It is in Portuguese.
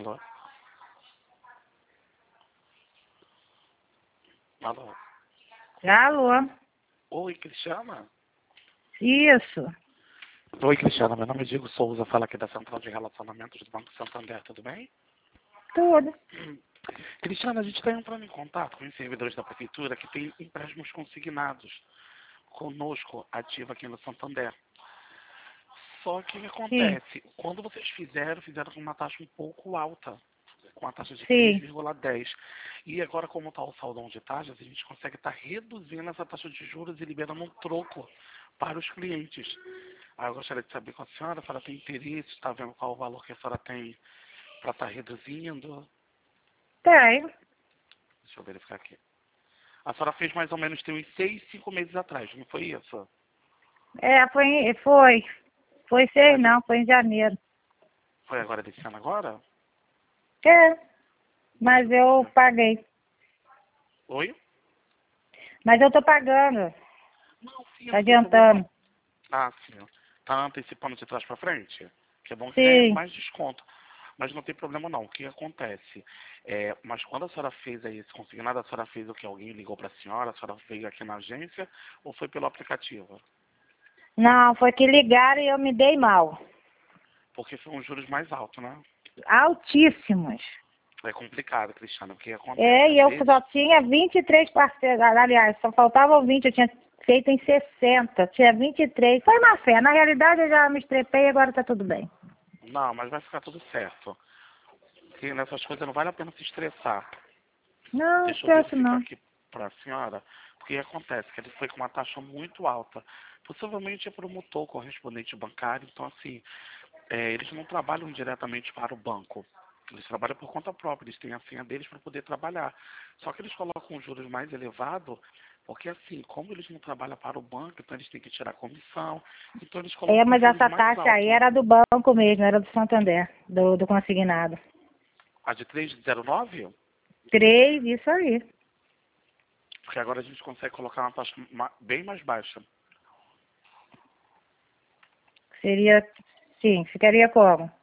Alô? Alô? Alô? Oi, Cristiana? Isso. Oi, Cristiana. Meu nome é Diego Souza. Fala aqui da Central de Relacionamentos do Banco Santander. Tudo bem? Tudo. Cristiana, a gente está entrando em contato com os servidores da Prefeitura que têm empréstimos consignados conosco, ativo aqui no Santander. Só que o que Sim, acontece? Quando vocês fizeram com uma taxa um pouco alta, com a taxa de sim. 3,10. E agora, como está o saldão de taxas, a gente consegue estar reduzindo essa taxa de juros e liberando um troco para os clientes. Aí eu gostaria de saber com a senhora se ela tem interesse, está vendo qual o valor que a senhora tem para estar reduzindo. Tenho. Deixa eu verificar aqui. A senhora fez mais ou menos tem uns 6, 5 meses atrás, não foi isso? É, foi. Foi seis Mas não, foi em janeiro. foi agora desse ano agora? É, Deixa mas eu eu verificar. paguei. Oi? Mas eu tô pagando. Não, sim, Tá não tem problema não. adiantando. Ah, sim. Tá antecipando de trás para frente? Que é bom que ganha Sim. mais desconto. Mas não tem problema não. O que acontece? Mas quando a senhora fez aí esse consignado, a senhora fez o que? Alguém ligou para a senhora veio aqui na agência ou foi pelo aplicativo? Não, foi que ligaram e eu me dei mal. Porque são os juros mais altos, né? Altíssimos. É complicado, Cristiano. O que acontece? É, e Às eu vezes, só tinha 23 parcelas. Aliás, só faltavam 20, eu tinha feito em 60. Tinha 23. Foi má fé. Na realidade, eu já me estrepei e agora tá tudo bem. não, mas vai ficar tudo certo. Porque nessas coisas não vale a pena se estressar. Não, Deixa eu esquece verificar não. aqui para a senhora. Porque acontece que ele foi com uma taxa muito alta. Possivelmente é promotor, correspondente bancário. Então, assim, eles não trabalham diretamente para o banco. Eles trabalham por conta própria. Eles têm a senha deles para poder trabalhar. Só que eles colocam juros mais elevados. Porque, assim, como eles não trabalham para o banco, então eles têm que tirar comissão. Então, eles É, colocam mas juros essa mais taxa aí altos. era do banco mesmo, era do Santander, do consignado. A de 3,09? 3, isso aí. Porque agora a gente consegue colocar uma taxa bem mais baixa. Seria, sim, ficaria como?